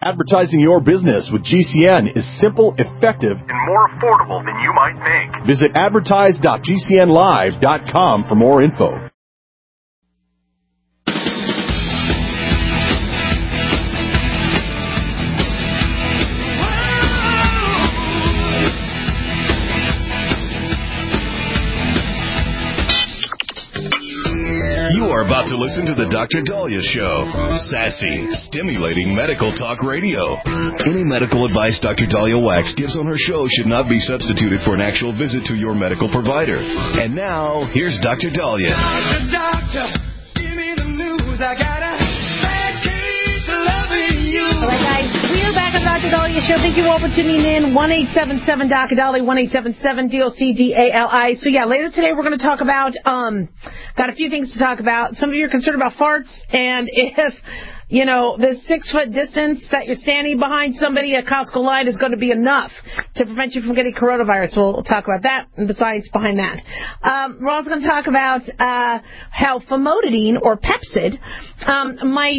Advertising your business with GCN is simple, effective, and more affordable than you might think. Visit advertise.gcnlive.com for more info. You are about to listen to the Dr. Dahlia Show. Sassy, stimulating medical talk radio. Any medical advice Dr. Dahlia Wax gives on her show should not be substituted for an actual visit to your medical provider. And now, here's Dr. Dahlia. Doctor, give me the news. I got a bad case of loving you. All right, guys, we're back on Dr. Dahlia Show. Thank you all for tuning in. 1-877-Dr. 1-877-DOC-DALI. So, yeah, later today we're going to talk about, got a few things to talk about. Some of you are concerned about farts, and if, you know, the 6-foot distance that you're standing behind somebody at Costco line is going to be enough to prevent you from getting coronavirus. We'll talk about that and the science behind that. We're also going to talk about how famotidine or Pepcid might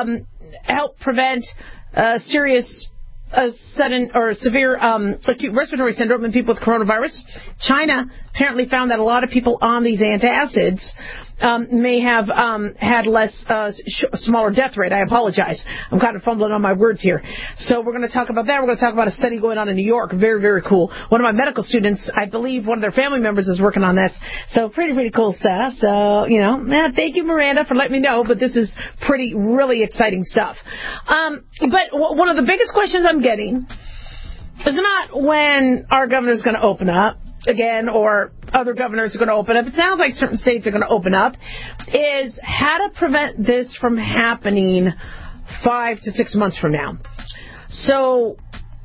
help prevent serious sudden or severe acute respiratory syndrome in people with coronavirus. China apparently found that a lot of people on these antacids may have had less smaller death rate. I apologize. I'm kind of fumbling on my words here. So we're going to talk about that. We're going to talk about a study going on in New York. Very, very cool. One of my medical students, I believe one of their family members is working on this. So pretty cool stuff. So, you know, thank you, Miranda, for letting me know. But this is really exciting stuff. But one of the biggest questions I'm getting is not when our governor's going to open up again, or other governors are going to open up. It sounds like certain states are going to open up, is how to prevent this from happening 5 to 6 months from now. So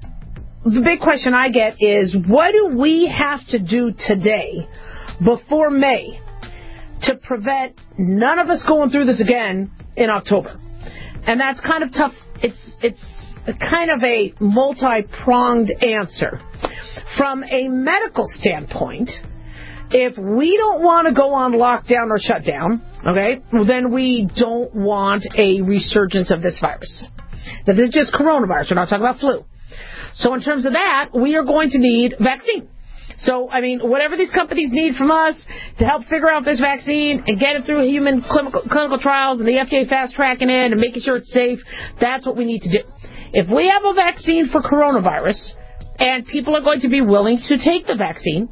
the big question I get is, what do we have to do today before May to prevent none of us going through this again in October? And that's kind of tough. It's kind of a multi-pronged answer. From a medical standpoint, if we don't want to go on lockdown or shutdown, okay, then we don't want a resurgence of this virus. This is just coronavirus. We're not talking about flu. So in terms of that, we are going to need vaccine. So, I mean, whatever these companies need from us to help figure out this vaccine and get it through human clinical trials and the FDA fast-tracking it and making sure it's safe, that's what we need to do. If we have a vaccine for coronavirus and people are going to be willing to take the vaccine,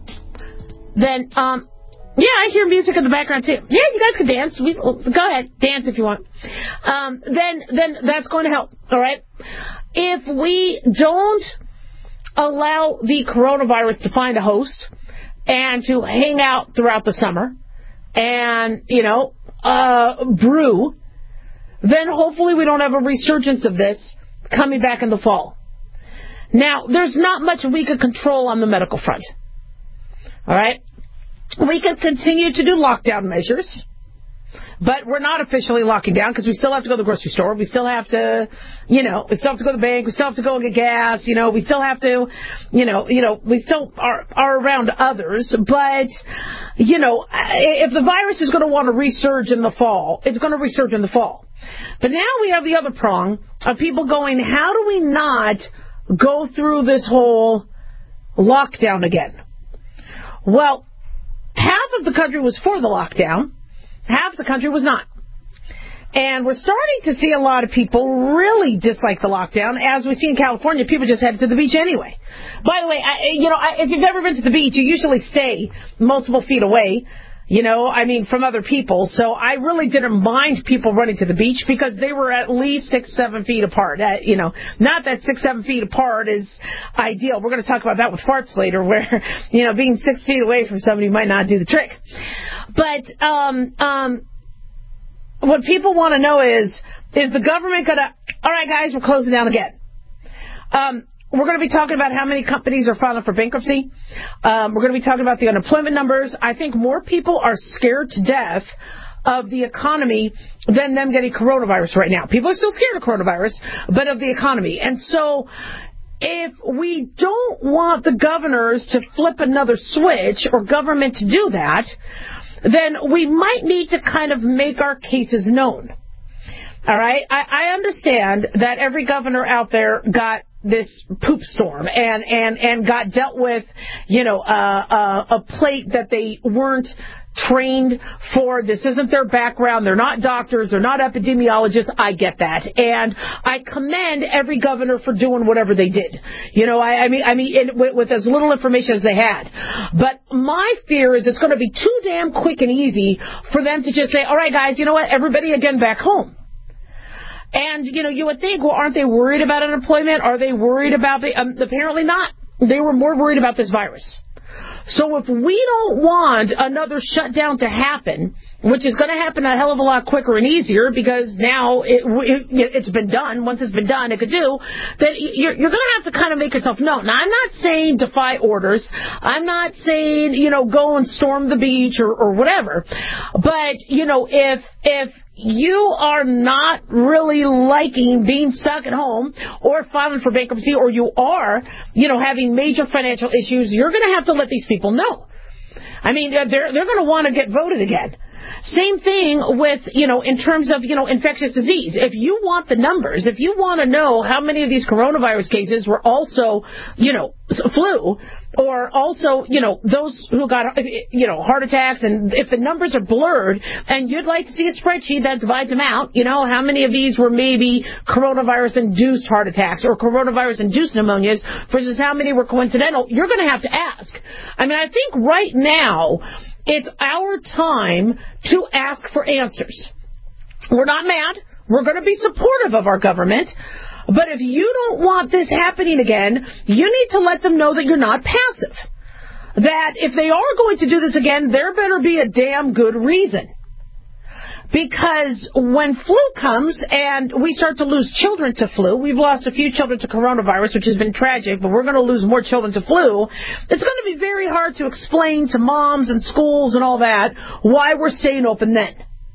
then, yeah, I hear music in the background too. Yeah, you guys can dance. Go ahead, dance if you want. Then that's going to help, all right? If we don't allow the coronavirus to find a host and to hang out throughout the summer and, you know, brew, then hopefully we don't have a resurgence of this coming back in the fall. Now, there's not much we could control on the medical front. All right? We could continue to do lockdown measures, but we're not officially locking down because we still have to go to the grocery store. We still have to, you know, we still have to go to the bank. We still have to go and get gas. You know, we still have to, you know, we still are around others. But, you know, if the virus is going to want to resurge in the fall, it's going to resurge in the fall. But now we have the other prong of people going, how do we not go through this whole lockdown again? Well, half of the country was for the lockdown. Half the country was not. And we're starting to see a lot of people really dislike the lockdown. As we see in California, people just headed to the beach anyway. By the way, if you've never been to the beach, you usually stay multiple feet away, you know, I mean, from other people. So I really didn't mind people running to the beach because they were at least 6-7 feet apart. You know, not that 6-7 feet apart is ideal. We're going to talk about that with farts later, where, you know, being 6 feet away from somebody might not do the trick. But what people want to know is the government going to, all right, guys, we're closing down again. We're going to be talking about how many companies are filing for bankruptcy. We're going to be talking about the unemployment numbers. I think more people are scared to death of the economy than them getting coronavirus right now. People are still scared of coronavirus, but of the economy. And so if we don't want the governors to flip another switch or government to do that, then we might need to kind of make our cases known. All right? I understand that every governor out there got this poop storm and got dealt with, a plate that they weren't trained for. This isn't their background. They're not doctors. They're not epidemiologists. I get that. And I commend every governor for doing whatever they did. With as little information as they had. But my fear is it's going to be too damn quick and easy for them to just say, all right, guys, you know what? Everybody again back home. And, you would think, well, aren't they worried about unemployment? Are they worried about apparently not. They were more worried about this virus. So if we don't want another shutdown to happen, which is going to happen a hell of a lot quicker and easier because now it's been done. Once it's been done, it could do. Then you're going to have to kind of make yourself known. Now, I'm not saying defy orders. I'm not saying, go and storm the beach or whatever. But, if you are not really liking being stuck at home or filing for bankruptcy, or you are, having major financial issues, you're going to have to let these people know. I mean, they're going to want to get voted again. Same thing with, in terms of, infectious disease. If you want the numbers, if you want to know how many of these coronavirus cases were also, flu, or also, those who got, heart attacks, and if the numbers are blurred, and you'd like to see a spreadsheet that divides them out, how many of these were maybe coronavirus-induced heart attacks or coronavirus-induced pneumonias versus how many were coincidental, you're going to have to ask. I mean, I think right now, it's our time to ask for answers. We're not mad. We're going to be supportive of our government. But if you don't want this happening again, you need to let them know that you're not passive. That if they are going to do this again, there better be a damn good reason. Because when flu comes and we start to lose children to flu, we've lost a few children to coronavirus, which has been tragic, but we're going to lose more children to flu, it's going to be very hard to explain to moms and schools and all that why we're staying open then.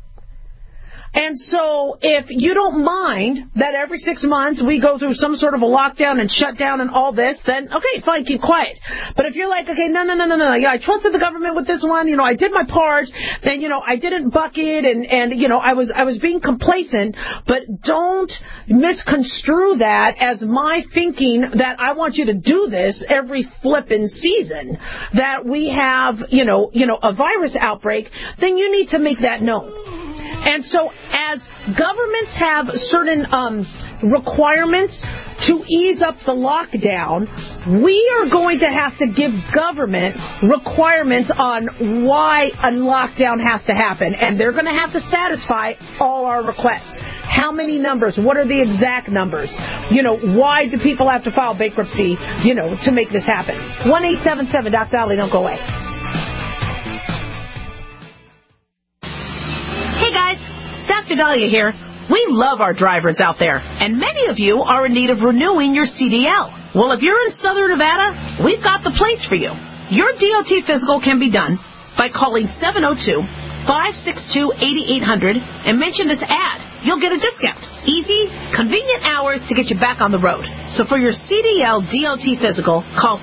And so if you don't mind that every 6 months we go through some sort of a lockdown and shutdown and all this, then, okay, fine, keep quiet. But if you're like, okay, no, yeah, I trusted the government with this one, I did my part, then, I didn't buck it, and I was being complacent, but don't misconstrue that as my thinking that I want you to do this every flippin' season, that we have, a virus outbreak, then you need to make that known. And so as governments have certain requirements to ease up the lockdown, we are going to have to give government requirements on why a lockdown has to happen. And they're going to have to satisfy all our requests. How many numbers? What are the exact numbers? Why do people have to file bankruptcy, to make this happen? 1-877 Dr. Dolly, don't go away. Hey guys, Dr. Dahlia here. We love our drivers out there, and many of you are in need of renewing your CDL. Well, if you're in Southern Nevada, we've got the place for you. Your DOT physical can be done by calling 702-562-8800 and mention this ad. You'll get a discount. Easy, convenient hours to get you back on the road. So for your CDL DOT physical, call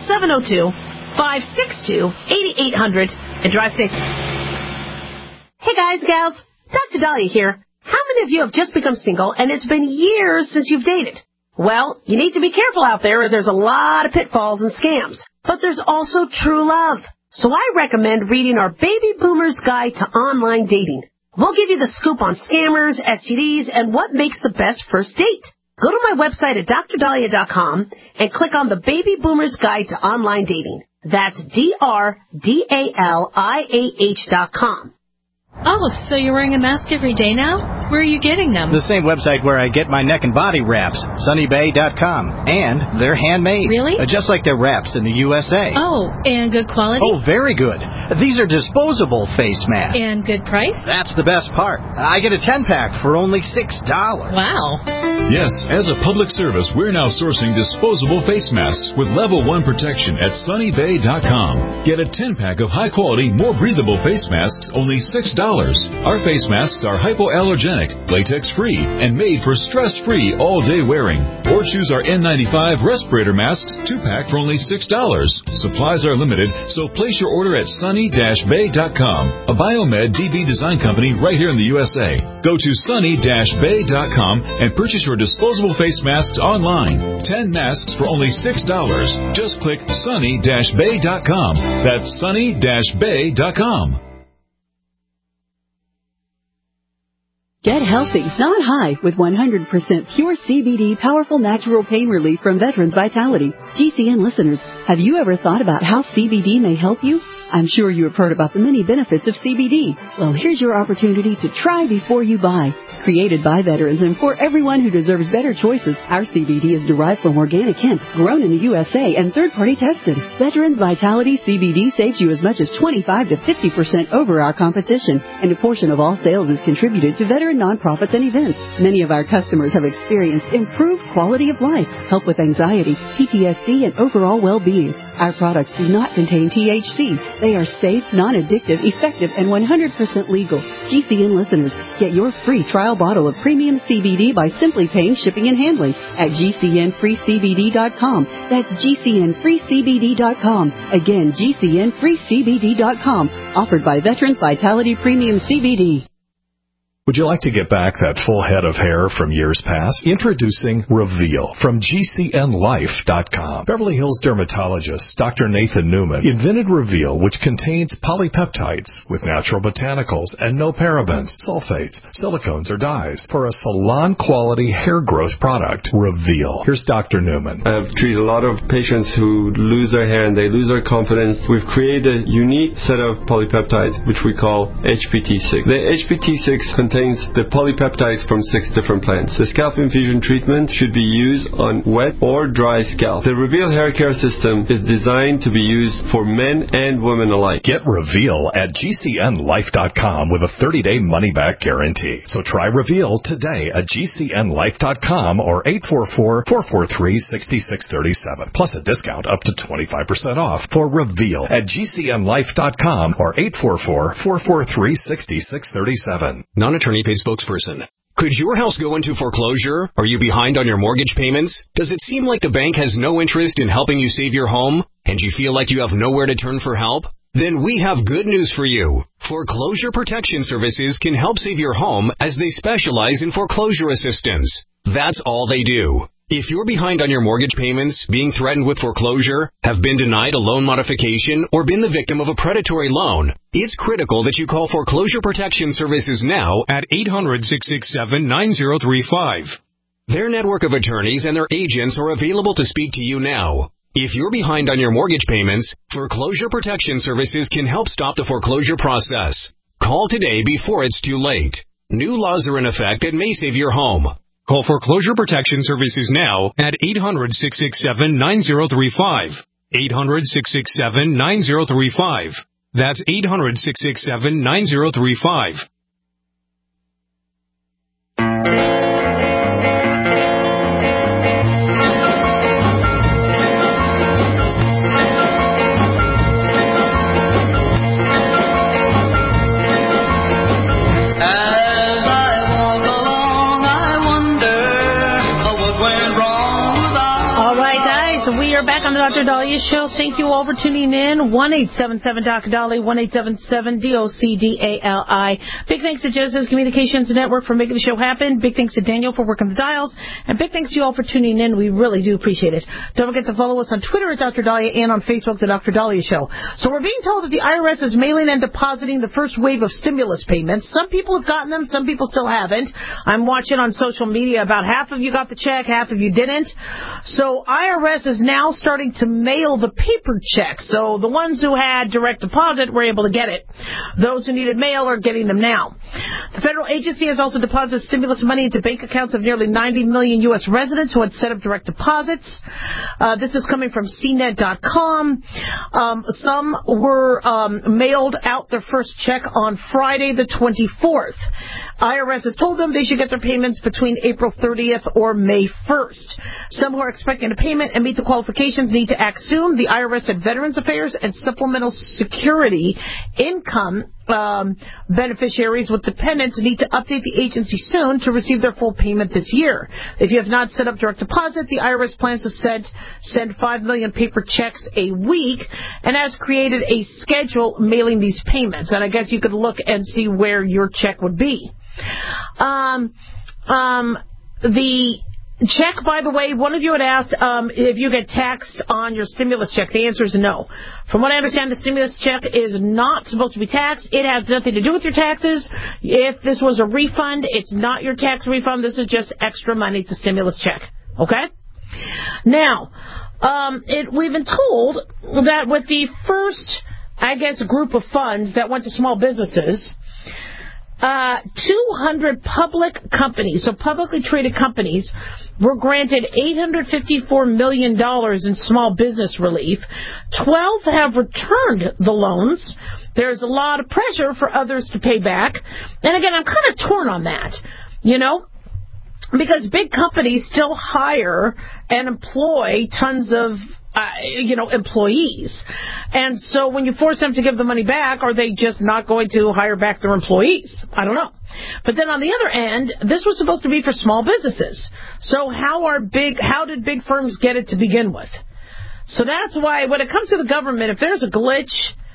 702-562-8800 and drive safe. Hey guys, gals. Dr. Dahlia here. How many of you have just become single and it's been years since you've dated? Well, you need to be careful out there as there's a lot of pitfalls and scams. But there's also true love. So I recommend reading our Baby Boomer's Guide to Online Dating. We'll give you the scoop on scammers, STDs, and what makes the best first date. Go to my website at drdahlia.com and click on the Baby Boomer's Guide to Online Dating. That's DRDALIAH.com. Oh, so you're wearing a mask every day now? Where are you getting them? The same website where I get my neck and body wraps, sunnybay.com. And they're handmade. Really? Just like their wraps in the USA. Oh, and good quality? Oh, very good. These are disposable face masks. And good price? That's the best part. I get a 10-pack for only $6. Wow. Yes, as a public service, we're now sourcing disposable face masks with level 1 protection at sunnybay.com. Get a 10-pack of high-quality, more breathable face masks, only $6. Our face masks are hypoallergenic, latex-free, and made for stress-free all-day wearing. Or choose our N95 respirator masks 2-pack for only $6. Supplies are limited, so place your order at sunnybay.com. Sunny-Bay.com, a Biomed DB design company right here in the USA. Go to Sunny-Bay.com and purchase your disposable face masks online. 10 masks for only $6. Just click Sunny-Bay.com. That's Sunny-Bay.com. Get healthy, not high, with 100% pure CBD powerful natural pain relief from Veterans Vitality. GCN listeners, have you ever thought about how CBD may help you? I'm sure you have heard about the many benefits of CBD. Well, here's your opportunity to try before you buy. Created by veterans and for everyone who deserves better choices, our CBD is derived from organic hemp, grown in the USA, and third-party tested. Veterans Vitality CBD saves you as much as 25 to 50% over our competition, and a portion of all sales is contributed to veteran nonprofits and events. Many of our customers have experienced improved quality of life, help with anxiety, PTSD, and overall well-being. Our products do not contain THC. They are safe, non-addictive, effective, and 100% legal. GCN listeners, get your free trial bottle of premium CBD by simply paying shipping and handling at GCNFreeCBD.com. That's GCNFreeCBD.com. Again, GCNFreeCBD.com. Offered by Veterans Vitality Premium CBD. Would you like to get back that full head of hair from years past? Introducing Reveal from GCNLife.com. Beverly Hills dermatologist Dr. Nathan Newman invented Reveal, which contains polypeptides with natural botanicals and no parabens, sulfates, silicones, or dyes for a salon-quality hair growth product. Reveal. Here's Dr. Newman. I've treated a lot of patients who lose their hair and they lose their confidence. We've created a unique set of polypeptides, which we call HPT6. The HPT6 contains the polypeptides from 6 different plants. The scalp infusion treatment should be used on wet or dry scalp. The Reveal hair care system is designed to be used for men and women alike. Get Reveal at GCNLife.com with a 30-day money-back guarantee. So try Reveal today at GCNLife.com or 844-443-6637. Plus a discount up to 25% off for Reveal at GCNLife.com or 844-443-6637. Non-attorney paid spokesperson. Could your house go into foreclosure? Are you behind on your mortgage payments? Does it seem like the bank has no interest in helping you save your home? And you feel like you have nowhere to turn for help? Then we have good news for you. Foreclosure Protection Services can help save your home as they specialize in foreclosure assistance. That's all they do. If you're behind on your mortgage payments, being threatened with foreclosure, have been denied a loan modification, or been the victim of a predatory loan, it's critical that you call Foreclosure Protection Services now at 800-667-9035. Their network of attorneys and their agents are available to speak to you now. If you're behind on your mortgage payments, Foreclosure Protection Services can help stop the foreclosure process. Call today before it's too late. New laws are in effect that may save your home. Call Foreclosure Protection Services now at 800-667-9035. 800-667-9035. That's 800-667-9035. Back on the Dr. Dahlia Show. Thank you all for tuning in. 1-877-Dr. Dahlia, 1-877-DOCDALI. Big thanks to Genesis Communications Network for making the show happen. Big thanks to Daniel for working the dials. And big thanks to you all for tuning in. We really do appreciate it. Don't forget to follow us on Twitter at Dr. Dahlia and on Facebook, The Dr. Dahlia Show. So we're being told that the IRS is mailing and depositing the first wave of stimulus payments. Some people have gotten them. Some people still haven't. I'm watching on social media. About half of you got the check. Half of you didn't. So IRS is now starting to mail the paper checks. So the ones who had direct deposit were able to get it. Those who needed mail are getting them now. The federal agency has also deposited stimulus money into bank accounts of nearly 90 million U.S. residents who had set up direct deposits. This is coming from CNET.com. Some were mailed out their first check on Friday the 24th. IRS has told them they should get their payments between April 30th or May 1st. Some who are expecting a payment and meet the qualifications need to act soon. The IRS said Veterans Affairs and Supplemental Security income beneficiaries with dependents need to update the agency soon to receive their full payment this year. If you have not set up direct deposit, the IRS plans to send 5 million paper checks a week and has created a schedule mailing these payments. And I guess you could look and see where your check would be. The check, by the way, one of you had asked if you get taxed on your stimulus check. The answer is no. From what I understand, the stimulus check is not supposed to be taxed. It has nothing to do with your taxes. If this was a refund, it's not your tax refund. This is just extra money. It's a stimulus check. Okay? Now, we've been told that with the first, I guess, group of funds that went to small businesses, 200 public companies, so publicly traded companies, were granted $854 million in small business relief. 12 have returned the loans. There's a lot of pressure for others to pay back. And again, I'm kind of torn on that, because big companies still hire and employ tons of employees. And so when you force them to give the money back, are they just not going to hire back their employees? I don't know. But then on the other end, this was supposed to be for small businesses. So how did big firms get it to begin with? So that's why when it comes to the government, if there's a glitch,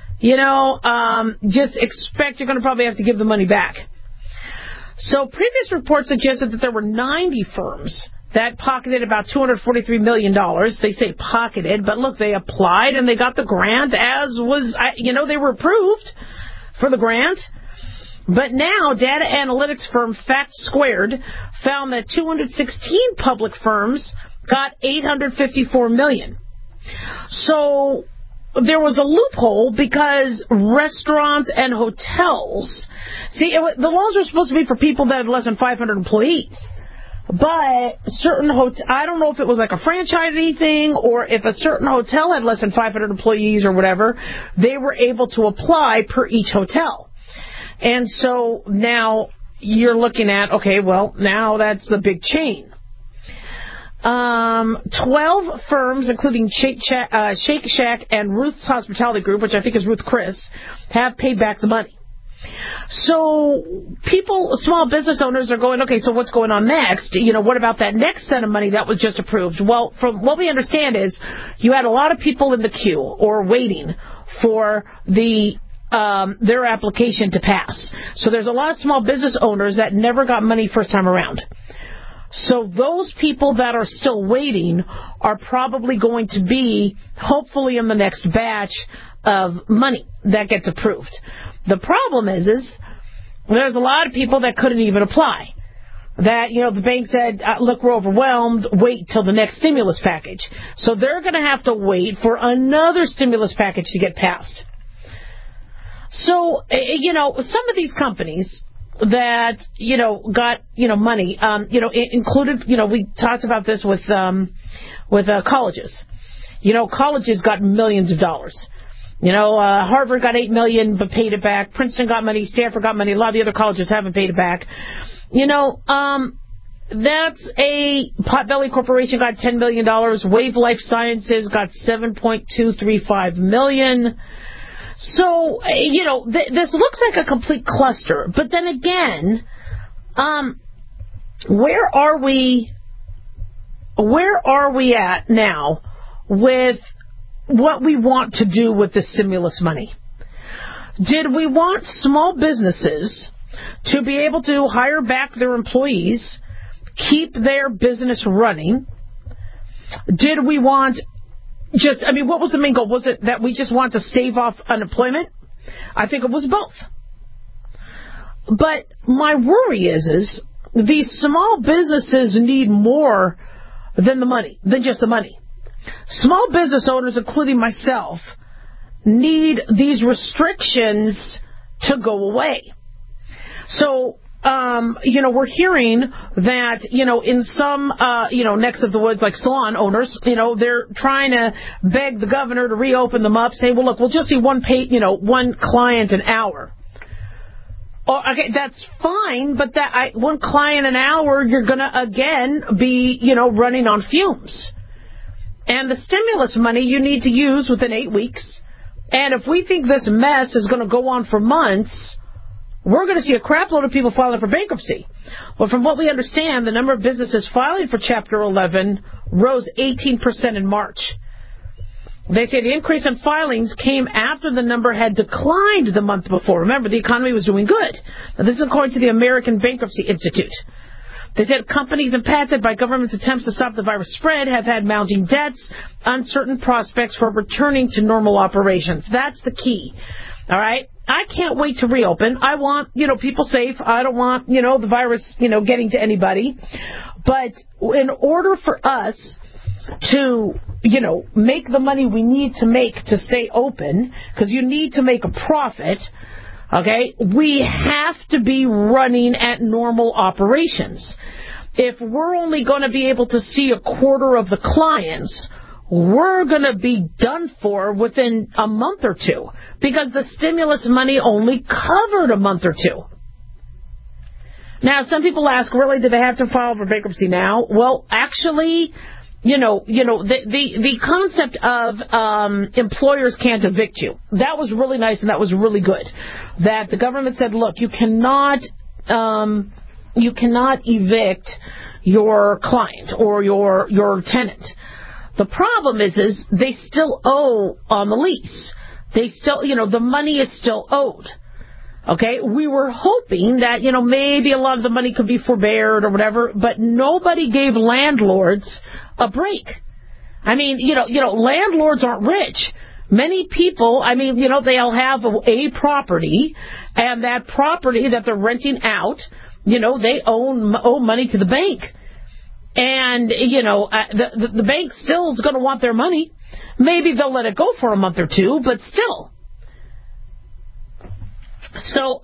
just expect you're going to probably have to give the money back. So previous reports suggested that there were 90 firms that pocketed about $243 million. They say pocketed, but look, they applied and they got the grant as was, they were approved for the grant. But now, data analytics firm Fact Squared found that 216 public firms got $854 million. So there was a loophole because restaurants and hotels, the laws were supposed to be for people that had less than 500 employees. But certain I don't know if it was like a franchisee thing or if a certain hotel had less than 500 employees or whatever, they were able to apply per each hotel. And so now you're looking at, okay, well, now that's a big chain. 12 firms, including Shake Shack and Ruth's Hospitality Group, which I think is Ruth Chris, have paid back the money. So small business owners are going, okay, so what's going on next? What about that next set of money that was just approved? Well, from what we understand is you had a lot of people in the queue or waiting for their application to pass. So there's a lot of small business owners that never got money first time around. So those people that are still waiting are probably going to be, hopefully, in the next batch of money that gets approved. The problem is there's a lot of people that couldn't even apply. That, the bank said, look, we're overwhelmed, wait till the next stimulus package. So they're going to have to wait for another stimulus package to get passed. So, some of these companies that, got, money, included, we talked about this with colleges. Colleges got millions of dollars. Harvard got $8 million but paid it back. Princeton got money. Stanford got money. A lot of the other colleges haven't paid it back. That's Potbelly Corporation got $10 million. Wave Life Sciences got $7.235 million. So, this looks like a complete cluster. But then again, where are we at now with what we want to do with the stimulus money? Did we want small businesses to be able to hire back their employees, keep their business running? Did we want what was the main goal? Was it that we just want to stave off unemployment? I think it was both. But my worry is these small businesses need more than just the money. Small business owners, including myself, need these restrictions to go away. So, we're hearing that, in some, necks of the woods, like salon owners, they're trying to beg the governor to reopen them up, say, well, look, we'll just see one client an hour. Oh, okay, that's fine, but one client an hour, you're going to, again, be, running on fumes. And the stimulus money you need to use within 8 weeks And if we think this mess is going to go on for months, we're going to see a crap load of people filing for bankruptcy. Well, from what we understand, the number of businesses filing for Chapter 11 rose 18% in March. They say the increase in filings came after the number had declined the month before. Remember, the economy was doing good. Now, this is according to the American Bankruptcy Institute. They said companies impacted by government's attempts to stop the virus spread have had mounting debts, uncertain prospects for returning to normal operations. That's the key. All right? I can't wait to reopen. I want, people safe. I don't want, the virus, getting to anybody. But in order for us to, make the money we need to make to stay open, because you need to make a profit, okay, we have to be running at normal operations. If we're only going to be able to see a quarter of the clients, we're going to be done for within a month or two, because the stimulus money only covered a month or two. Now, some people ask, really, do they have to file for bankruptcy now? Well, actually, the concept of employers can't evict you, that was really nice and that was really good. That the government said, look, you cannot evict your client or your tenant. The problem is they still owe on the lease. They still, the money is still owed. Okay, we were hoping that, maybe a lot of the money could be forbeared or whatever, but nobody gave landlords a break. I mean, landlords aren't rich. Many people, they'll have a property, and that property that they're renting out, they owe money to the bank. And, the bank still is going to want their money. Maybe they'll let it go for a month or two, but still. So,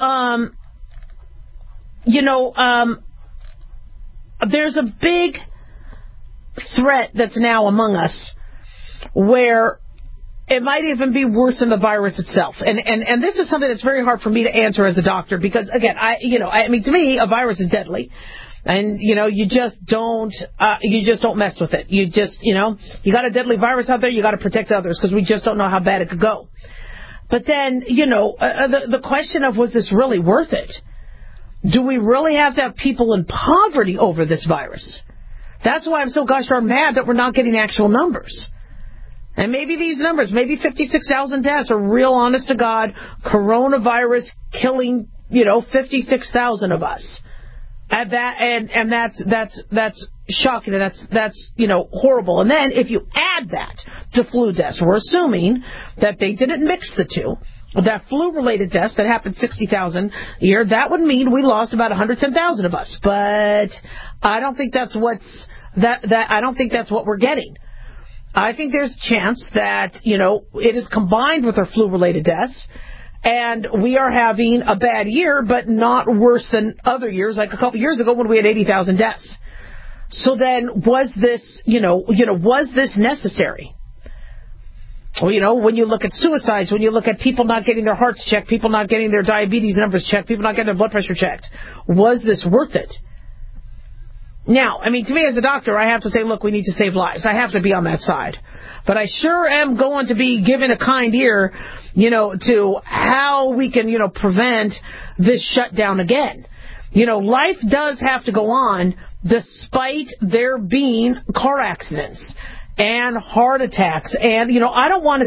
there's a big threat that's now among us where it might even be worse than the virus itself. And this is something that's very hard for me to answer as a doctor because, again, to me, a virus is deadly. And, you just don't mess with it. You got a deadly virus out there, you got to protect others because we just don't know how bad it could go. But then, the question of, was this really worth it? Do we really have to have people in poverty over this virus? That's why I'm so gosh darn mad that we're not getting actual numbers. And maybe these numbers, maybe 56,000 deaths are real, honest to God, coronavirus killing, 56,000 of us. And that's shocking, and that's horrible. And then if you add that to flu deaths, we're assuming that they didn't mix the two. That flu-related deaths that happened 60,000 a year, that would mean we lost about 110,000 of us. But I don't think that's I don't think that's what we're getting. I think there's a chance that it is combined with our flu-related deaths. And we are having a bad year, but not worse than other years, like a couple years ago when we had 80,000 deaths. So then, was this, was this necessary? Well, when you look at suicides, when you look at people not getting their hearts checked, people not getting their diabetes numbers checked, people not getting their blood pressure checked, was this worth it? Now, to me as a doctor, I have to say, look, we need to save lives. I have to be on that side. But I sure am going to be given a kind ear, to how we can, prevent this shutdown again. Life does have to go on despite there being car accidents and heart attacks. And, I don't want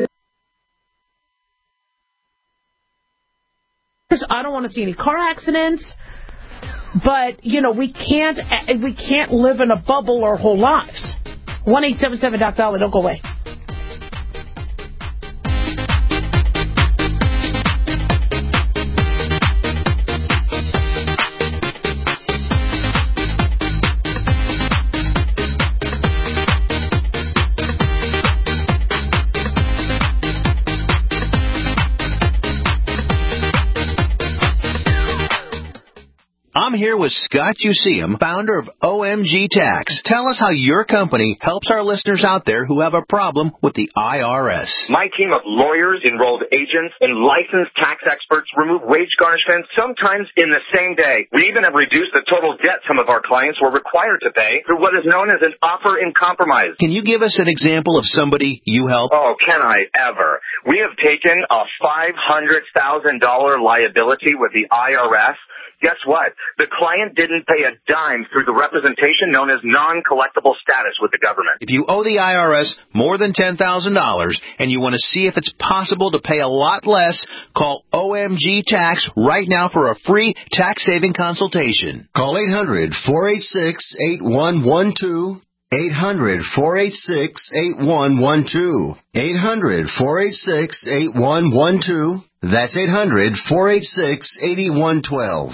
to see any car accidents. But, we can't live in a bubble our whole lives. 1-877-DOC-DOLLAR. Don't go away. I'm here with Scott Useum, founder of OMG Tax. Tell us how your company helps our listeners out there who have a problem with the IRS. My team of lawyers, enrolled agents, and licensed tax experts remove wage garnishments sometimes in the same day. We even have reduced the total debt some of our clients were required to pay through what is known as an offer in compromise. Can you give us an example of somebody you help? Oh, can I ever? We have taken a $500,000 liability with the IRS. Guess what? The client didn't pay a dime through the representation known as non-collectible status with the government. If you owe the IRS more than $10,000 and you want to see if it's possible to pay a lot less, call OMG Tax right now for a free tax-saving consultation. Call 800-486-8112. 800-486-8112. 800-486-8112. That's 800-486-8112.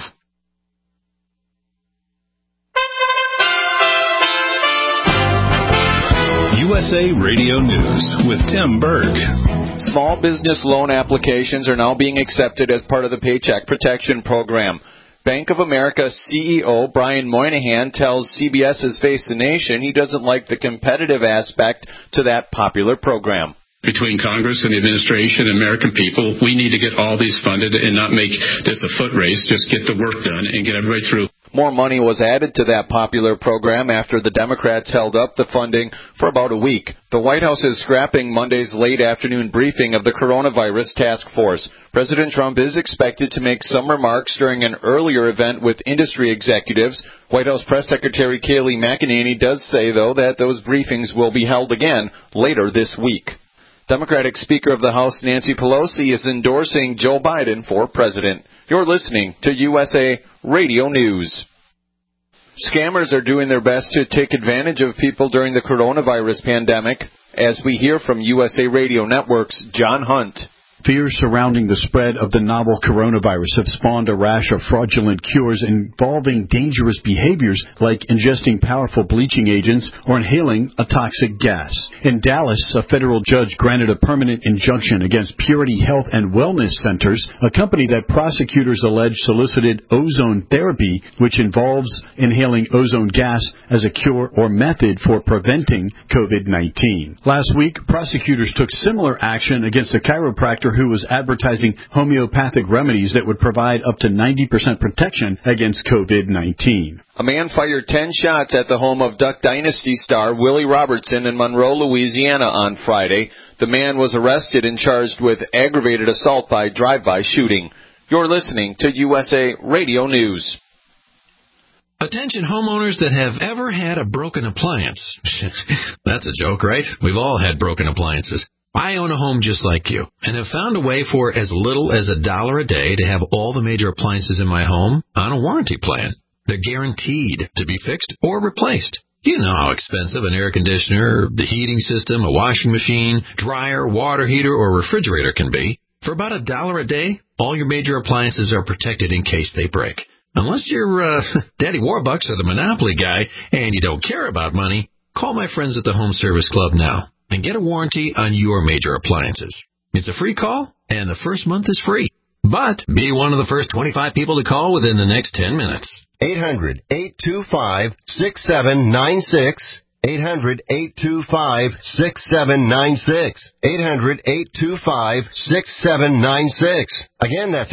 USA Radio News with Tim Berg. Small business loan applications are now being accepted as part of the Paycheck Protection Program. Bank of America CEO Brian Moynihan tells CBS's Face the Nation he doesn't like the competitive aspect to that popular program. Between Congress and the administration and American people, we need to get all these funded and not make this a foot race. Just get the work done and get everybody through. More money was added to that popular program after the Democrats held up the funding for about a week. The White House is scrapping Monday's late afternoon briefing of the coronavirus task force. President Trump is expected to make some remarks during an earlier event with industry executives. White House Press Secretary Kayleigh McEnany does say, though, that those briefings will be held again later this week. Democratic Speaker of the House Nancy Pelosi is endorsing Joe Biden for president. You're listening to USA Radio News. Scammers are doing their best to take advantage of people during the coronavirus pandemic, as we hear from USA Radio Network's John Hunt. Fears surrounding the spread of the novel coronavirus have spawned a rash of fraudulent cures involving dangerous behaviors like ingesting powerful bleaching agents or inhaling a toxic gas. In Dallas, a federal judge granted a permanent injunction against Purity Health and Wellness Centers, a company that prosecutors allege solicited ozone therapy, which involves inhaling ozone gas as a cure or method for preventing COVID-19. Last week, prosecutors took similar action against a chiropractor who was advertising homeopathic remedies that would provide up to 90% protection against COVID-19. A man fired 10 shots at the home of Duck Dynasty star Willie Robertson in Monroe, Louisiana on Friday. The man was arrested and charged with aggravated assault by drive-by shooting. You're listening to USA Radio News. Attention homeowners that have ever had a broken appliance. That's a joke, right? We've all had broken appliances. I own a home just like you and have found a way for as little as $1 a day to have all the major appliances in my home on a warranty plan. They're guaranteed to be fixed or replaced. You know how expensive an air conditioner, the heating system, a washing machine, dryer, water heater, or refrigerator can be. For about $1 a day, all your major appliances are protected in case they break. Unless you're Daddy Warbucks or the Monopoly guy and you don't care about money, call my friends at the Home Service Club now and get a warranty on your major appliances. It's a free call, and the first month is free. But be one of the first 25 people to call within the next 10 minutes. 800-825-6796. 800-825-6796. 800-825-6796. Again, that's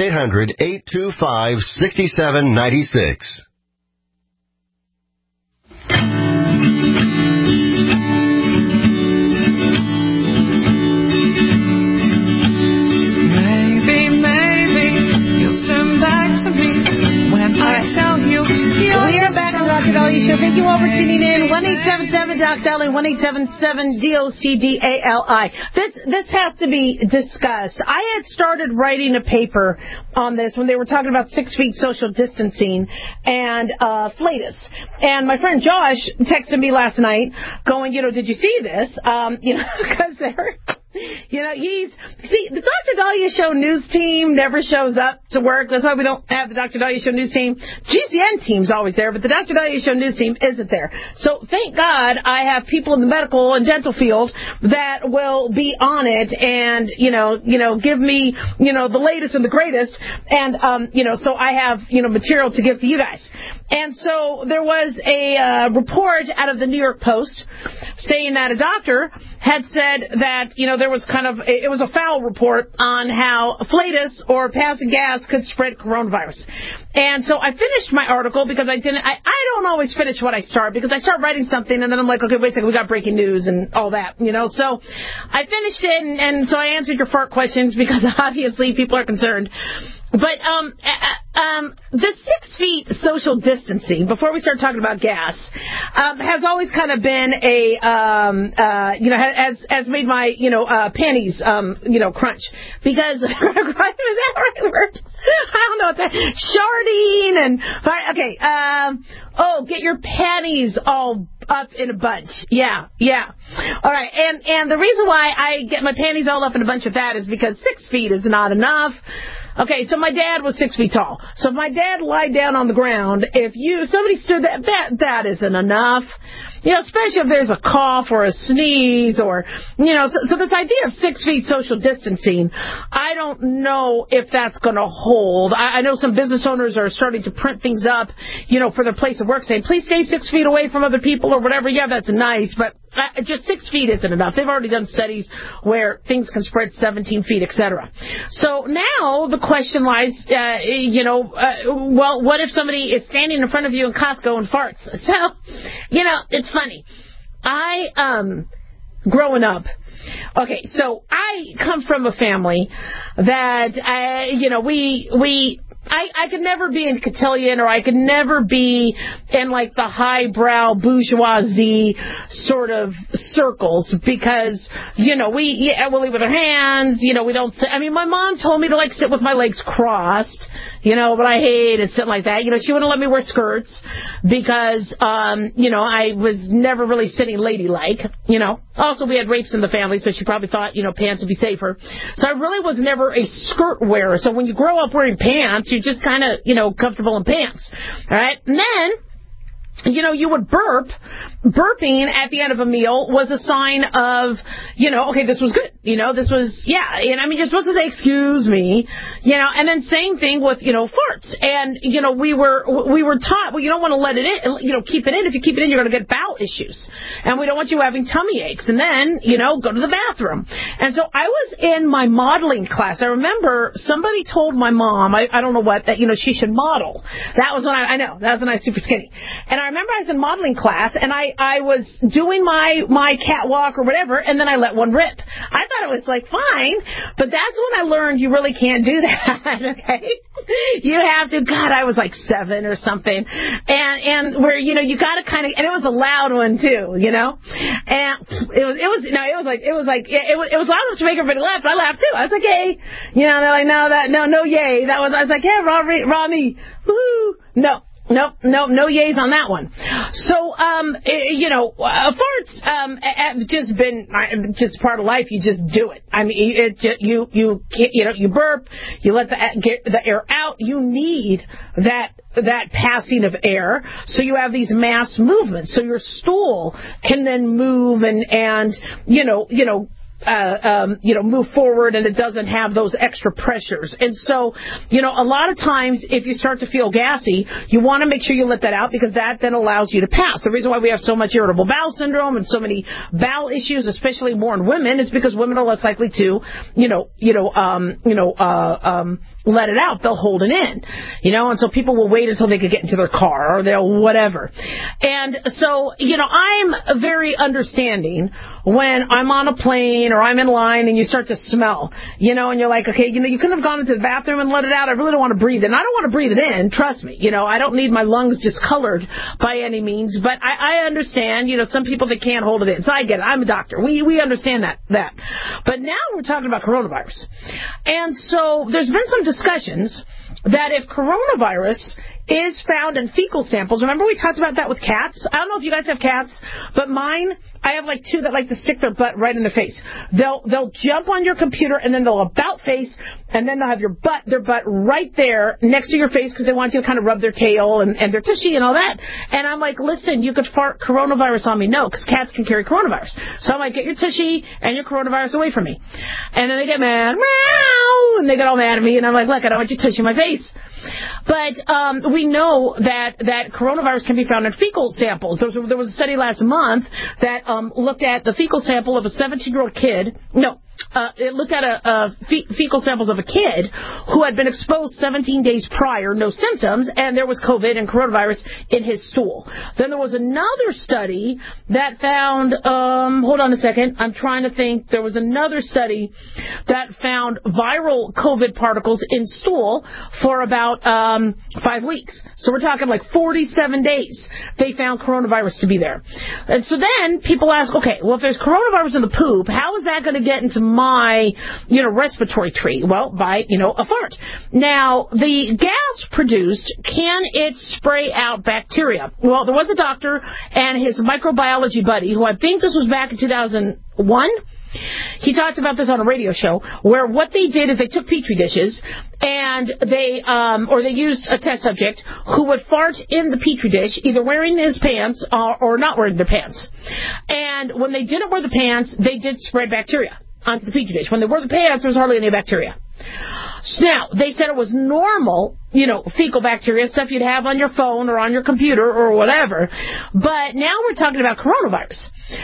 800-825-6796. We are back on Dr. Dahlia Show. Thank you all for tuning in. 1-877-DOC-DALI, 1-877-DOC-DALI. This has to be discussed. I had started writing a paper on this when they were talking about 6 feet social distancing and flatus. And my friend Josh texted me last night going, did you see this? Because The Dr. Dahlia Show news team never shows up to work. That's why we don't have the Dr. Dahlia Show news team. GCN team's always there, but the Dr. Dahlia Show news team isn't there. So thank God I have people in the medical and dental field that will be on it and, give me, the latest and the greatest. And, so I have, material to give to you guys. And so there was a report out of the New York Post saying that a doctor had said that, there was it was a foul report on how flatus or passing gas could spread coronavirus. And so I finished my article because I don't always finish what I start because I start writing something and then I'm like, okay, wait a second, we got breaking news and all that, So I finished it and so I answered your fart questions because obviously people are concerned. But the 6 feet social distancing, before we start talking about gas, has always kind of been has made my, panties, crunch. Because, is that the right word? I don't know what that, sharding and, get your panties all up in a bunch. Yeah. All right. And the reason why I get my panties all up in a bunch of that is because 6 feet is not enough. Okay, so my dad was 6 feet tall. So if my dad lied down on the ground, somebody stood that isn't enough. Especially if there's a cough or a sneeze or, so this idea of 6 feet social distancing, I don't know if that's going to hold. I know some business owners are starting to print things up, for their place of work saying, please stay 6 feet away from other people or whatever. Yeah, that's nice, but just 6 feet isn't enough. They've already done studies where things can spread 17 feet, etc. So now the question lies, what if somebody is standing in front of you in Costco and farts? So, it's funny. Growing up, okay, so I come from a family that, I could never be in cotillion or I could never be in like the highbrow bourgeoisie sort of circles because, we'll eat with our hands, we don't sit. I mean, my mom told me to like sit with my legs crossed, but I hated sitting like that. She wouldn't let me wear skirts because, I was never really sitting ladylike, Also, we had rapes in the family, so she probably thought, pants would be safer. So I really was never a skirt wearer. So when you grow up wearing pants, you're just kind of, comfortable in pants. All right. And then, you would burp. Burping at the end of a meal was a sign of, okay, this was good. This was, and I mean, you're supposed to say, excuse me, and then same thing with, farts. And, we were taught, well, you don't want to let it in, keep it in. If you keep it in, you're going to get bowel issues. And we don't want you having tummy aches. And then, go to the bathroom. And so I was in my modeling class. I remember somebody told my mom, I don't know what, that, she should model. That was when that was when I was super skinny. And I remember I was in modeling class and I was doing my catwalk or whatever, and then I let one rip. I thought it was like fine, but that's when I learned you really can't do that. Okay, you have to. God, I was like 7 or something, and where you got to kind of, and it was a loud one too, and it was loud enough to make everybody laugh. But I laughed too. I was like, yay, they're like, no, yay. I was like, yeah, Rami, woo, no. Nope, no yays on that one. So, farts, just been, just part of life. You just do it. I mean, you can't, you burp, you let the air out. You need that passing of air, so you have these mass movements. So your stool can then move and move forward, and it doesn't have those extra pressures. And so, a lot of times if you start to feel gassy, you want to make sure you let that out because that then allows you to pass. The reason why we have so much irritable bowel syndrome and so many bowel issues, especially more in women, is because women are less likely to, let it out. They'll hold it in, and so people will wait until they could get into their car or they'll whatever. And so, I'm very understanding when I'm on a plane or I'm in line and you start to smell, and you're like, okay, you couldn't have gone into the bathroom and let it out. I really don't want to breathe it. And I don't want to breathe it in. Trust me. I don't need my lungs discolored by any means, but I understand, some people that can't hold it in. So I get it. I'm a doctor. We understand that. But now we're talking about coronavirus. And so there's been some discussions that if coronavirus is found in fecal samples. Remember we talked about that with cats? I don't know if you guys have cats, but mine, I have like two that like to stick their butt right in the face. They'll jump on your computer and then they'll about face, and then they'll have their butt right there next to your face because they want you to kind of rub their tail and their tushy and all that. And I'm like, listen, you could fart coronavirus on me. No, because cats can carry coronavirus. So I'm like, get your tushy and your coronavirus away from me. And then they get mad, meow, and they get all mad at me, and I'm like, look, I don't want your tushy in my face. But we know that coronavirus can be found in fecal samples. There was a study last month that looked at the fecal sample of a 17-year-old kid. No, it looked at fecal samples of a kid who had been exposed 17 days prior, no symptoms, and there was COVID and coronavirus in his stool. Then there was another study that found, hold on a second, I'm trying to think. There was another study that found viral COVID particles in stool for about 5 weeks. So we're talking like 47 days they found coronavirus to be there. And so then people ask, okay, well, if there's coronavirus in the poop, how is that going to get into my, respiratory tree? Well, by, a fart. Now, the gas produced, can it spray out bacteria? Well, there was a doctor and his microbiology buddy, who I think this was back in 2001. He talked about this on a radio show where what they did is they took petri dishes and they used a test subject who would fart in the petri dish, either wearing his pants or not wearing their pants. And when they didn't wear the pants, they did spread bacteria onto the petri dish. When they wore the pants, there was hardly any bacteria. Now, they said it was normal, fecal bacteria, stuff you'd have on your phone or on your computer or whatever. But now we're talking about coronavirus.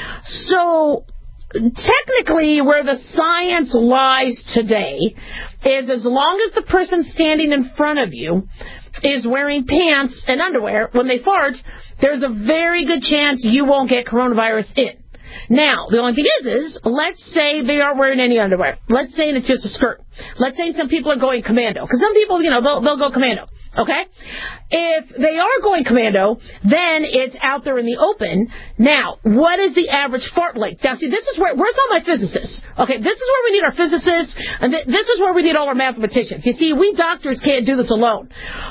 So technically, where the science lies today is as long as the person standing in front of you is wearing pants and underwear when they fart, there's a very good chance you won't get coronavirus in. Now, the only thing is let's say they aren't wearing any underwear. Let's say it's just a skirt. Let's say some people are going commando. Because some people, they'll go commando. Okay? If they are going commando, then it's out there in the open. Now, what is the average fart length? Now, see, this is where's all my physicists? Okay, this is where we need our physicists, and this is where we need all our mathematicians. You see, we doctors can't do this alone.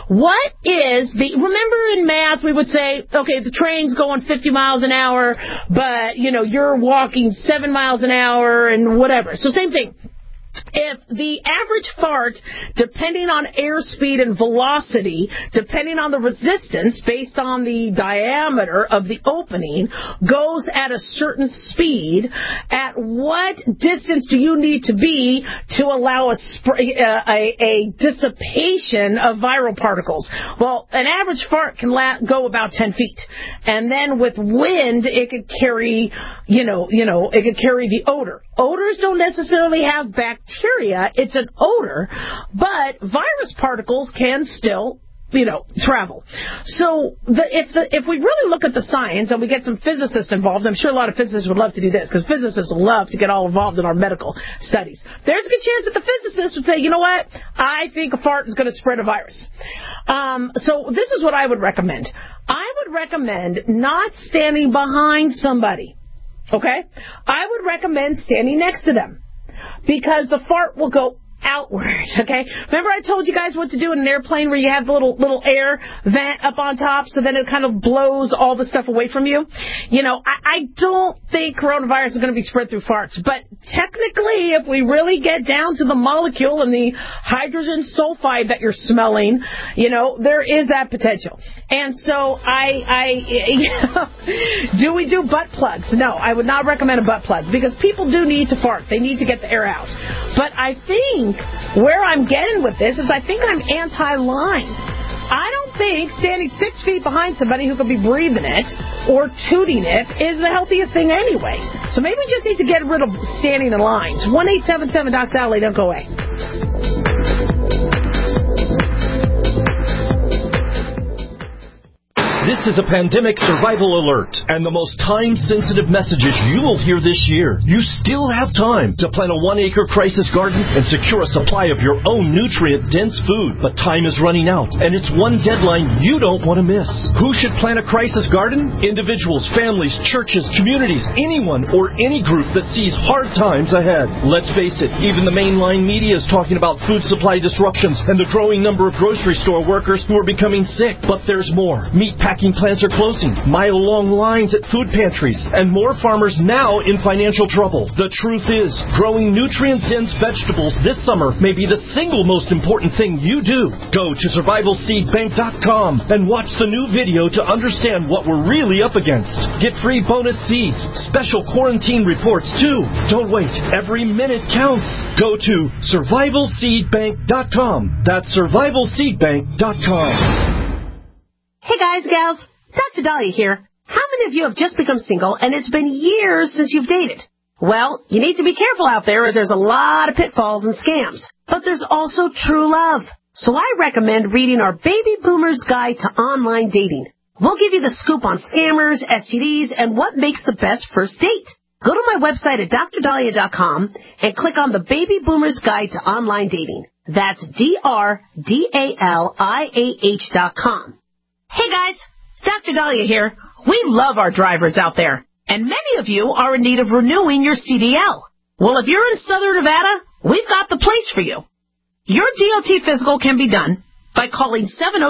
Remember in math we would say, okay, the train's going 50 miles an hour, but, you're walking 7 miles an hour and whatever. So same thing. If the average fart, depending on airspeed and velocity, depending on the resistance based on the diameter of the opening, goes at a certain speed, at what distance do you need to be to allow a dissipation of viral particles? Well, an average fart can go about 10 feet. And then with wind, it could carry, it could carry the odor. Odors don't necessarily have bacteria. It's an odor, but virus particles can still, travel. So if we really look at the science and we get some physicists involved, I'm sure a lot of physicists would love to do this because physicists love to get all involved in our medical studies. There's a good chance that the physicists would say, you know what, I think a fart is going to spread a virus. So this is what I would recommend. I would recommend not standing behind somebody. Okay? I would recommend standing next to them because the fart will go outward, okay? Remember I told you guys what to do in an airplane where you have the little air vent up on top so then it kind of blows all the stuff away from you? I don't think coronavirus is going to be spread through farts, but technically if we really get down to the molecule and the hydrogen sulfide that you're smelling, there is that potential. And so do we do butt plugs? No, I would not recommend a butt plug because people do need to fart. They need to get the air out. But I think where I'm getting with this is I think I'm anti-line. I don't think standing 6 feet behind somebody who could be breathing it or tooting it is the healthiest thing anyway. So maybe we just need to get rid of standing in lines. 1-877-DOC-SALLY. Don't go away. This is a pandemic survival alert and the most time-sensitive messages you will hear this year. You still have time to plant a 1-acre crisis garden and secure a supply of your own nutrient-dense food. But time is running out, and it's one deadline you don't want to miss. Who should plant a crisis garden? Individuals, families, churches, communities, anyone or any group that sees hard times ahead. Let's face it, even the mainline media is talking about food supply disruptions and the growing number of grocery store workers who are becoming sick. But there's more. Meat packing plants are closing, mile-long lines at food pantries, and more farmers now in financial trouble. The truth is, growing nutrient-dense vegetables this summer may be the single most important thing you do. Go to survivalseedbank.com and watch the new video to understand what we're really up against. Get free bonus seeds, special quarantine reports too. Don't wait. Every minute counts. Go to survivalseedbank.com. That's survivalseedbank.com. Hey guys, gals, Dr. Dahlia here. How many of you have just become single and it's been years since you've dated? Well, you need to be careful out there as there's a lot of pitfalls and scams. But there's also true love. So I recommend reading our Baby Boomer's Guide to Online Dating. We'll give you the scoop on scammers, STDs, and what makes the best first date. Go to my website at drdahlia.com and click on the Baby Boomer's Guide to Online Dating. That's DRDALIAH.com. Hey guys, Dr. Dahlia here. We love our drivers out there, and many of you are in need of renewing your CDL. Well, if you're in Southern Nevada, we've got the place for you. Your DOT physical can be done by calling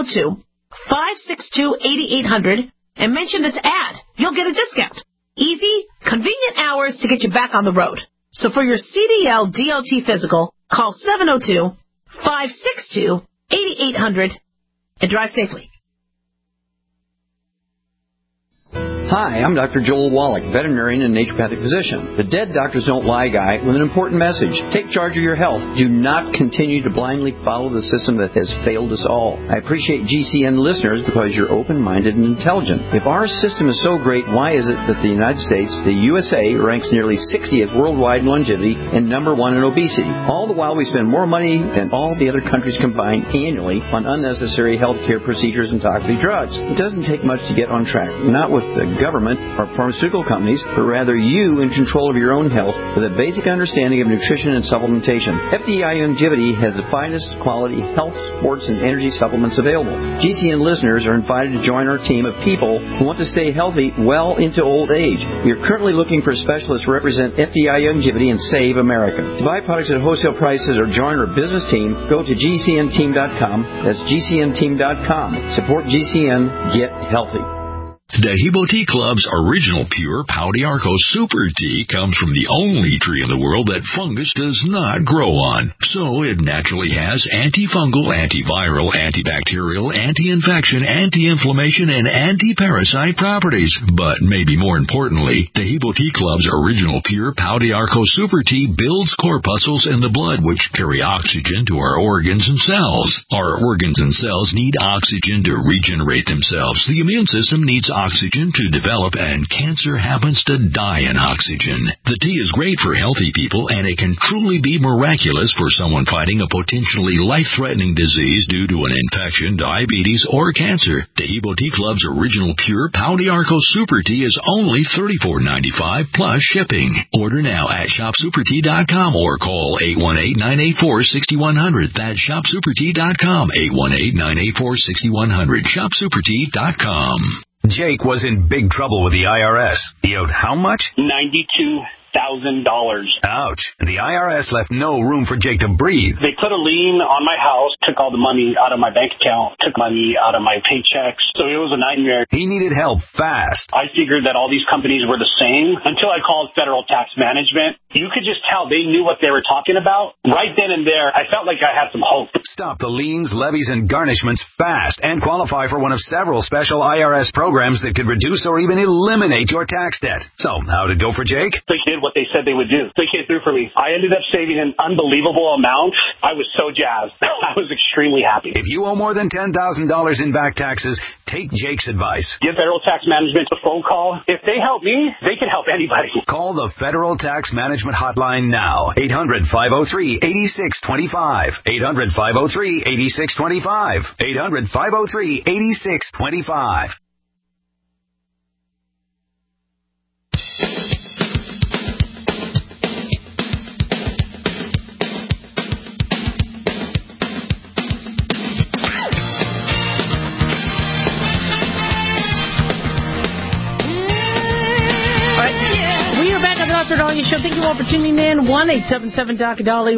702-562-8800 and mention this ad. You'll get a discount. Easy, convenient hours to get you back on the road. So for your CDL DOT physical, call 702-562-8800 and drive safely. Hi, I'm Dr. Joel Wallach, veterinarian and naturopathic physician. The Dead Doctors Don't Lie guy with an important message. Take charge of your health. Do not continue to blindly follow the system that has failed us all. I appreciate GCN listeners because you're open-minded and intelligent. If our system is so great, why is it that the United States, the USA, ranks nearly 60th worldwide in longevity and number 1 in obesity? All the while we spend more money than all the other countries combined annually on unnecessary healthcare procedures and toxic drugs. It doesn't take much to get on track. Not with the government or pharmaceutical companies, but rather you in control of your own health with a basic understanding of nutrition and supplementation. FDI Longevity has the finest quality health, sports, and energy supplements available. GCN listeners are invited to join our team of people who want to stay healthy well into old age. We are currently looking for specialists to represent FDI Longevity and Save America. To buy products at wholesale prices or join our business team, go to GCNteam.com. That's GCNteam.com. Support GCN. Get healthy. Dehibo Tea Club's original pure Pau d'Arco Super Tea comes from the only tree in the world that fungus does not grow on. So it naturally has antifungal, antiviral, antibacterial, anti-infection, anti-inflammation, and anti-parasite properties. But maybe more importantly, Dehibo Tea Club's original pure Pau d'Arco Super Tea builds corpuscles in the blood which carry oxygen to our organs and cells. Our organs and cells need oxygen to regenerate themselves. The immune system needs oxygen to develop, and cancer happens to die in oxygen. The tea is great for healthy people, and it can truly be miraculous for someone fighting a potentially life-threatening disease due to an infection, diabetes, or cancer. Dehibo Tea Club's original pure Pau d'Arco Super Tea is only $34.95 plus shipping. Order now at shopsupertea.com or call 818-984-6100. That's shopsupertea.com, 818-984-6100, shopsupertea.com. Jake was in big trouble with the IRS. He owed how much? $92,000. Ouch. And the IRS left no room for Jake to breathe. They put a lien on my house, took all the money out of my bank account, took money out of my paychecks. So it was a nightmare. He needed help fast. I figured that all these companies were the same until I called Federal Tax Management. You could just tell they knew what they were talking about. Right then and there, I felt like I had some hope. Stop the liens, levies, and garnishments fast and qualify for one of several special IRS programs that could reduce or even eliminate your tax debt. So, how'd it go for Jake? They did what they said they would do. They came through for me. I ended up saving an unbelievable amount. I was so jazzed. I was extremely happy. If you owe more than $10,000 in back taxes, take Jake's advice. Give Federal Tax Management a phone call. If they help me, they can help anybody. Call the Federal Tax Management Hotline now. 800-503-8625. 800-503-8625. 800-503-8625. Dr. Dahlia Show. Thank you all for tuning in. 1-877-Dr.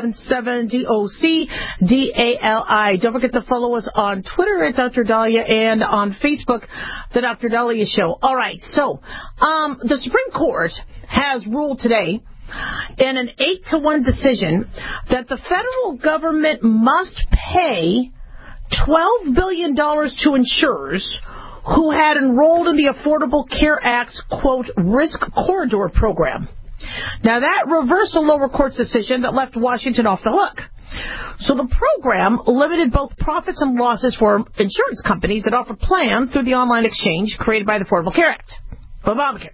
1-877-DOC-DALI. Don't forget to follow us on Twitter at Dr. Dahlia and on Facebook, The Dr. Dahlia Show. All right, so the Supreme Court has ruled today in an 8-1 decision that the federal government must pay $12 billion to insurers who had enrolled in the Affordable Care Act's, quote, risk corridor program. Now, that reversed a lower court's decision that left Washington off the hook. So the program limited both profits and losses for insurance companies that offer plans through the online exchange created by the Affordable Care Act, Obamacare,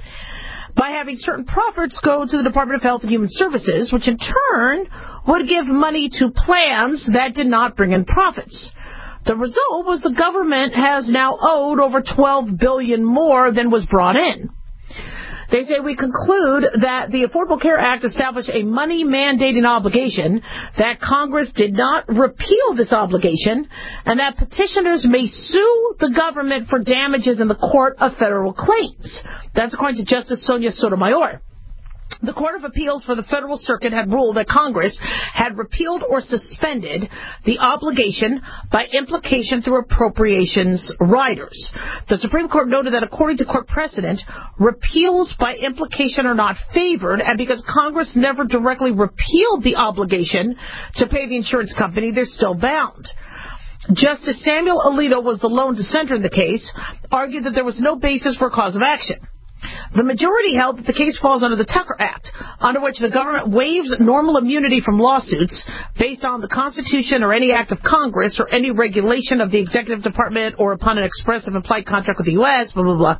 by having certain profits go to the Department of Health and Human Services, which in turn would give money to plans that did not bring in profits. The result was the government has now owed over $12 billion more than was brought in. They say we conclude that the Affordable Care Act established a money-mandating obligation, that Congress did not repeal this obligation, and that petitioners may sue the government for damages in the Court of Federal Claims. That's according to Justice Sonia Sotomayor. The Court of Appeals for the Federal Circuit had ruled that Congress had repealed or suspended the obligation by implication through appropriations riders. The Supreme Court noted that according to court precedent, repeals by implication are not favored, and because Congress never directly repealed the obligation to pay the insurance company, they're still bound. Justice Samuel Alito was the lone dissenter in the case, argued that there was no basis for a cause of action. The majority held that the case falls under the Tucker Act, under which the government waives normal immunity from lawsuits based on the Constitution or any act of Congress or any regulation of the Executive Department or upon an express or implied contract with the U.S., blah, blah, blah,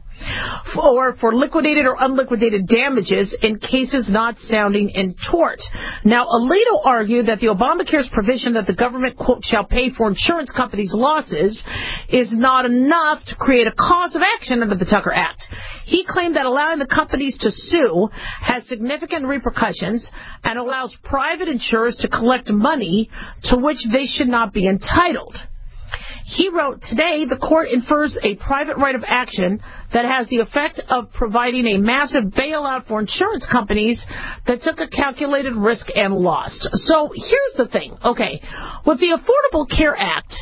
or for liquidated or unliquidated damages in cases not sounding in tort. Now, Alito argued that the Obamacare's provision that the government, quote, shall pay for insurance companies' losses is not enough to create a cause of action under the Tucker Act. He claimed that allowing the companies to sue has significant repercussions and allows private insurers to collect money to which they should not be entitled. He wrote, today the court infers a private right of action that has the effect of providing a massive bailout for insurance companies that took a calculated risk and lost. So here's the thing. Okay, with the Affordable Care Act,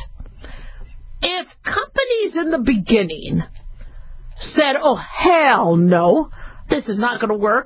if companies in the beginning said, oh, hell no, this is not going to work,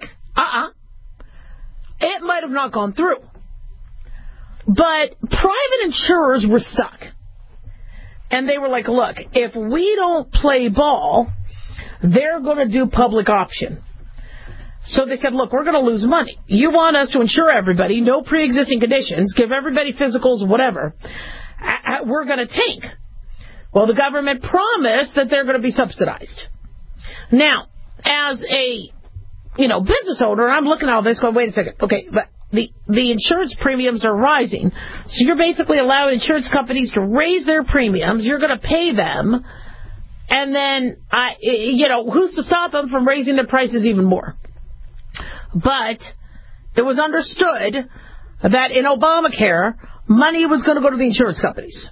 it might have not gone through. But private insurers were stuck. And they were like, look, if we don't play ball, they're going to do public option. So they said, look, we're going to lose money. You want us to insure everybody, no pre-existing conditions, give everybody physicals, whatever. We're going to tank. Well, the government promised that they're going to be subsidized. Now, as a, business owner, I'm looking at all this going, wait a second. Okay, but the insurance premiums are rising. So you're basically allowing insurance companies to raise their premiums. You're going to pay them. And then, who's to stop them from raising their prices even more? But it was understood that in Obamacare, money was going to go to the insurance companies.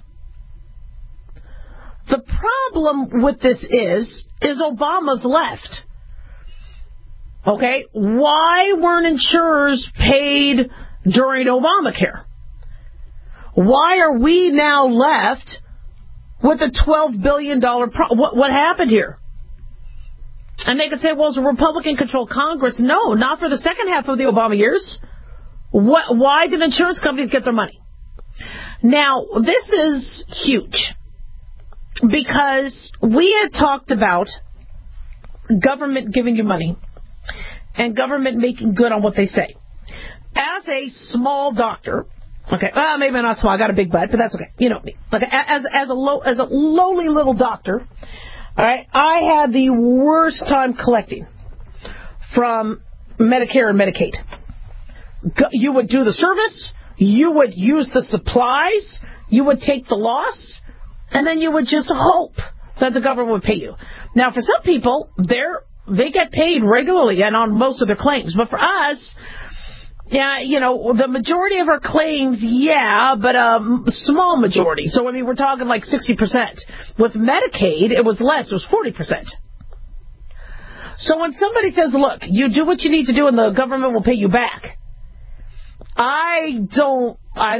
The problem with this is Obama's left. Okay? Why weren't insurers paid during Obamacare? Why are we now left with a $12 billion what happened here? And they could say, well, it's a Republican-controlled Congress. No, not for the second half of the Obama years. Why did insurance companies get their money? Now, this is huge. Because we had talked about government giving you money and government making good on what they say. As a small doctor, okay, maybe not small, I got a big butt, but that's okay. You know me. Like as a lowly little doctor, all right, I had the worst time collecting from Medicare and Medicaid. You would do the service, you would use the supplies, you would take the loss, and then you would just hope that the government would pay you. Now, for some people, they're They get paid regularly and on most of their claims. But for us, yeah, the majority of our claims, yeah, but a small majority. So, we're talking like 60%. With Medicaid, it was less. It was 40%. So when somebody says, look, you do what you need to do and the government will pay you back, I don't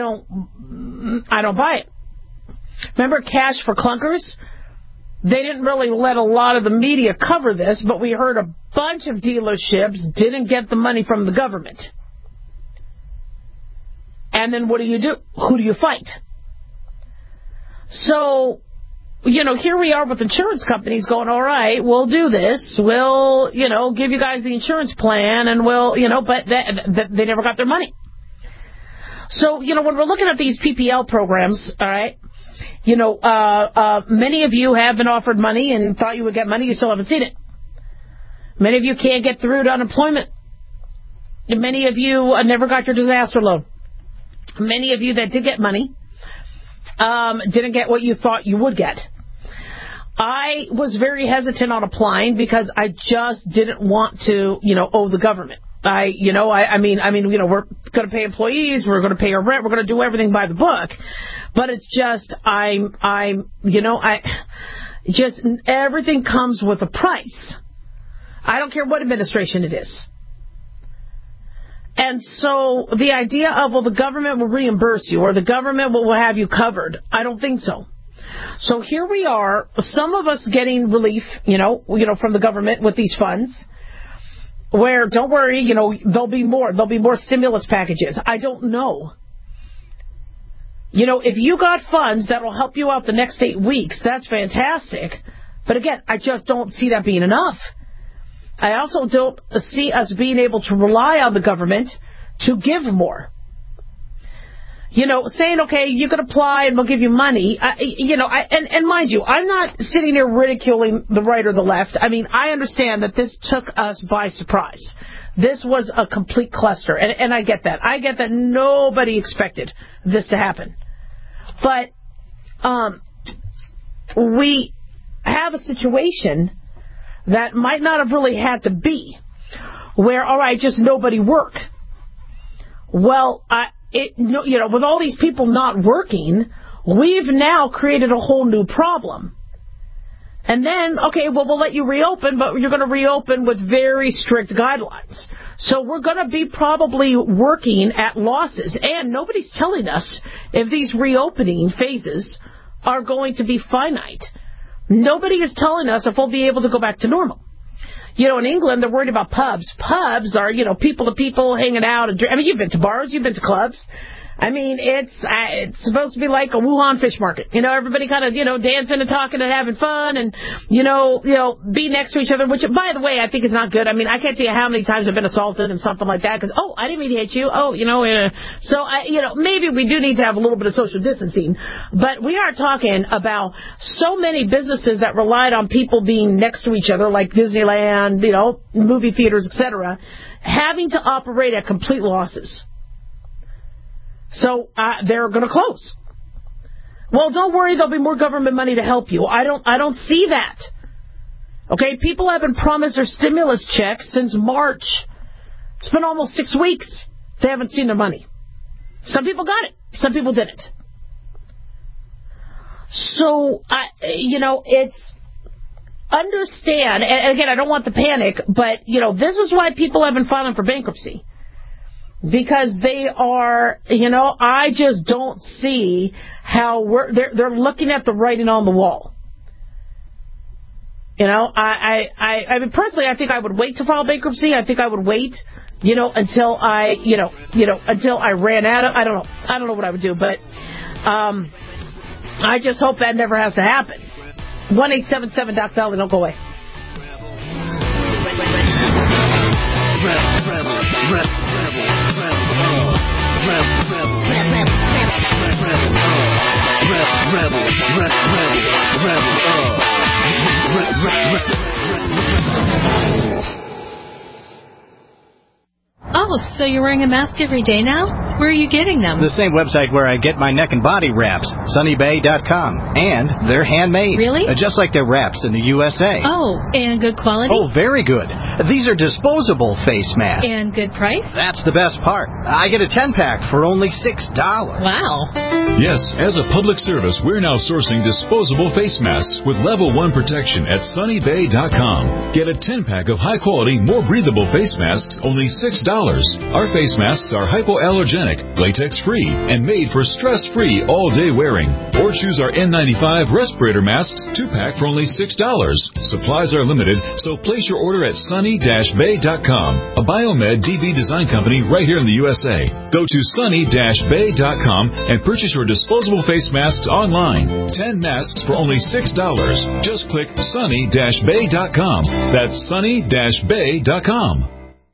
buy it. Remember Cash for Clunkers? They didn't really let a lot of the media cover this, but we heard a bunch of dealerships didn't get the money from the government. And then what do? Who do you fight? So, here we are with insurance companies going, all right, we'll do this. We'll, give you guys the insurance plan and we'll, but they never got their money. So, when we're looking at these PPL programs, all right, many of you have been offered money and thought you would get money. You still haven't seen it. Many of you can't get through to unemployment. Many of you never got your disaster loan. Many of you that did get money didn't get what you thought you would get. I was very hesitant on applying because I just didn't want to, owe the government. We're going to pay employees, we're going to pay our rent, we're going to do everything by the book. But it's just, everything comes with a price. I don't care what administration it is. And so the idea of, the government will reimburse you or the government will have you covered, I don't think so. So here we are, some of us getting relief, from the government with these funds, where, don't worry, there'll be more stimulus packages. I don't know. If you got funds that'll help you out the next 8 weeks, that's fantastic. But again, I just don't see that being enough. I also don't see us being able to rely on the government to give more. Saying, okay, you can apply and we'll give you money. And mind you, I'm not sitting here ridiculing the right or the left. I understand that this took us by surprise. This was a complete cluster, and I get that. I get that nobody expected this to happen. But we have a situation that might not have really had to be, where, all right, just nobody work. Well, with all these people not working, we've now created a whole new problem. And then, okay, well, we'll let you reopen, but you're going to reopen with very strict guidelines. So we're going to be probably working at losses. And nobody's telling us if these reopening phases are going to be finite. Nobody is telling us if we'll be able to go back to normal. In England, they're worried about pubs. Pubs are, people to people hanging out. You've been to bars, you've been to clubs. It's supposed to be like a Wuhan fish market. Everybody kind of, dancing and talking and having fun and, be next to each other, which, by the way, I think is not good. I can't tell you how many times I've been assaulted and something like that because, I didn't mean to hit you. So, maybe we do need to have a little bit of social distancing. But we are talking about so many businesses that relied on people being next to each other, like Disneyland, movie theaters, etc., having to operate at complete losses. So they're going to close. Well, don't worry, there'll be more government money to help you. I don't see that. Okay, people have been promised their stimulus checks since March. It's been almost 6 weeks. They haven't seen their money. Some people got it. Some people didn't. So, it's understand, and again, I don't want the panic, but, this is why people have been filing for bankruptcy. Because they are, I just don't see how they're looking at the writing on the wall. Personally, I think I would wait to file bankruptcy. I think I would wait, until I ran out of, I don't know what I would do, but, I just hope that never has to happen. 1-877-DOC-VALLEY, don't go away. Oh, so you're wearing a mask every day now? Where are you getting them? The same website where I get my neck and body wraps, sunnybay.com. And they're handmade. Really? Just like their wraps in the USA. Oh, and good quality? Oh, very good. These are disposable face masks. And good price? That's the best part. I get a 10-pack for only $6. Wow. Yes, as a public service, we're now sourcing disposable face masks with level 1 protection at sunnybay.com. Get a 10-pack of high-quality, more breathable face masks, only $6. Our face masks are hypoallergenic, latex-free, and made for stress-free all-day wearing. Or choose our N95 respirator masks 2-pack for only $6. Supplies are limited, so place your order at sunny-bay.com, a Biomed DB design company right here in the USA. Go to sunny-bay.com and purchase your disposable face masks online. 10 masks for only $6. Just click sunny-bay.com. That's sunny-bay.com.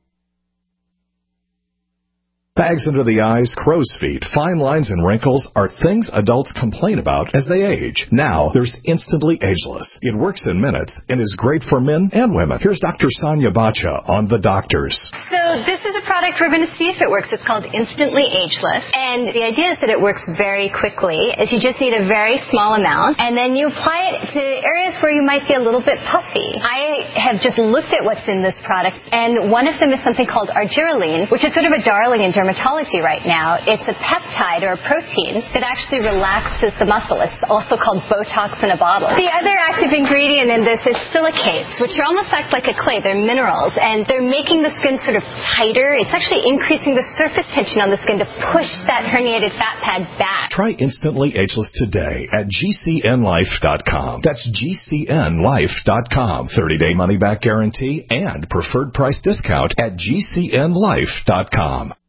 Bags under the eyes, crow's feet, fine lines, and wrinkles are things adults complain about as they age. Now, there's Instantly Ageless. It works in minutes and is great for men and women. Here's Dr. Sonia Bacha on The Doctors. So this is a product we're going to see if it works. It's called Instantly Ageless. And the idea is that it works very quickly, is you just need a very small amount, and then you apply it to areas where you might be a little bit puffy. I have just looked at what's in this product, and one of them is something called argireline, which is sort of a darling in dermatology right now. It's a peptide or a protein that actually relaxes the muscle. It's also called Botox in a bottle. The other active ingredient in this is silicates, which are almost act like a clay. They're minerals, and they're making the skin sort of tighter. It's actually increasing the surface tension on the skin to push that herniated fat pad back. Try Instantly Ageless today at GCNlife.com. That's GCNlife.com. 30-day money-back guarantee and preferred price discount at GCNlife.com.